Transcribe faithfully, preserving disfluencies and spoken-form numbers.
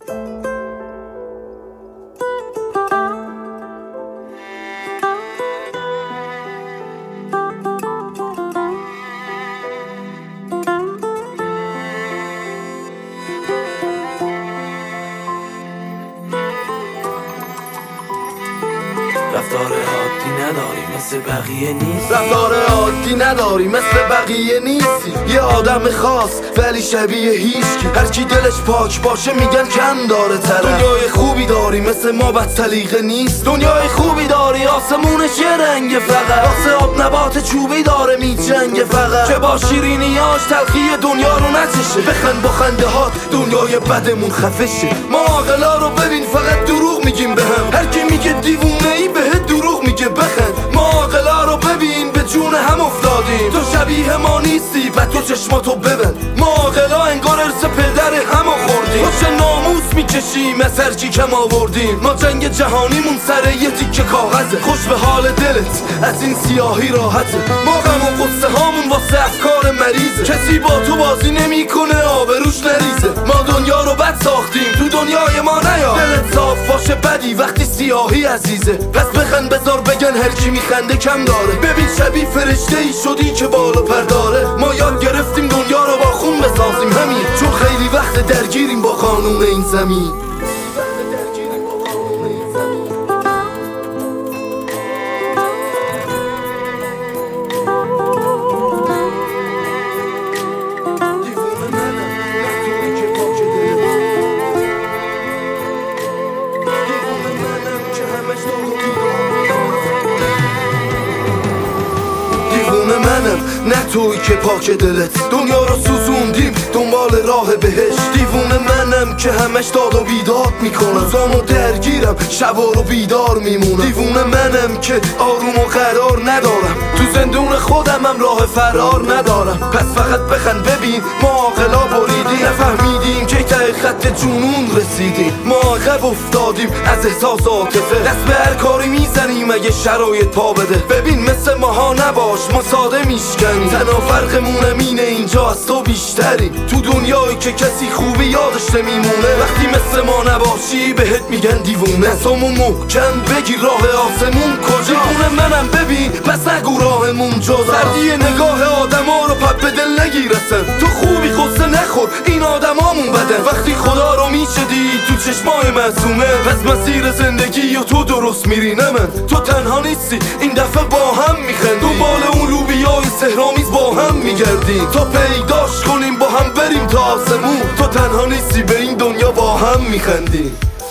رفتار عادی نداری مثل بقیه نیست رفتار عادی نداری مثل بقیه نیستی یه آدم خاص ولی شبیه هیچکی هر کی دلش پاک باشه میگن کم داره طرف دنیای خوبی داری مثل ما بد سلیقه نیست دنیای خوبی داری آسمونش یه رنگ فقط واسه آب نبات چوبی داره میجنگه فقط که با شیرینیاش تلخی دنیا رو نچشه بخند با خنده هات دنیای بدمون خفه شه ما عاقلا رو ببین فقط دروغ میگیم بهم هر کی میگه دیوونه ای بهت دروغ میگه بخند ما عاقلا رو ببین به جون هم افتادیم تو شبیه ما نیستی و تو چشماتو ببند ما عاقلا انگار ارث پدر هم خوردیم تو چه ناموس میکشیم از هر کی کم آوردیم ما جنگ جهانیمون سر یه تیکه کاغذه خوش به حال دلت از این سیاهی راحته ما غم و قصه هامون واسه افکار مریضه کسی با تو بازی نمیکنه آبروش نریزه ما دنیا رو بد ساختیم تو دنیای ما نیا دلت صاف باشه بدی وقتی سیاهی عزیزه پس بخند بذار بگن هر کی میخنده کم داره ببین شبیه فرشته ای شدی که بالا پر داره ما یاد گرفتیم دنیا رو با خون بسازیم همین چون خیلی وقت درگیریم با قانون این زمین نه توی که پاک دلت دنیا رو سوزوندیم دنبال راه بهش دیوونه منم که همش داد و بیداد میکنم روزامو درگیرم شبا رو بیدار میمونم دیوونه منم که آروم و قرار ندارم تو زندون خودم هم راه فرار ندارم پس فقط بخند ببین ما عاقلا بریدیم نفهمیدیم که ته خط جنون رسیدیم ما عقب افتادیم از احساس عاطفه دست به هر کاری میزنیم اگه شرایط پا بده ببین مثل ماها نباش ما ساده میشکنیم تنها فرقمونم اینه اینجا از تو بیشتریم تو دنیایی که کسی خوبی یادش نمیمونه وقتی مثل ما نباشی بهت میگن دیوونه دستامو محکم بگیر راه آسمون کجا دیوونه منم ببین پس نگو راهمون جدا سردی نگاه آدما رو پپ به دل نگیرسن تو خوبی قصه نخور این آدمامون بدن وقتی خدا رو میشدی تو چشمای معصومه پس مسیر زندگی و تو درست میری نه من تو تنها نیستی این دفعه با هم میخندی دنبال اون لوبیای سهرامیز با هم میگردیم تا پیداش کنیم با هم بریم تا آسمون تو تنها نیستی به این دنیا با هم میخندیم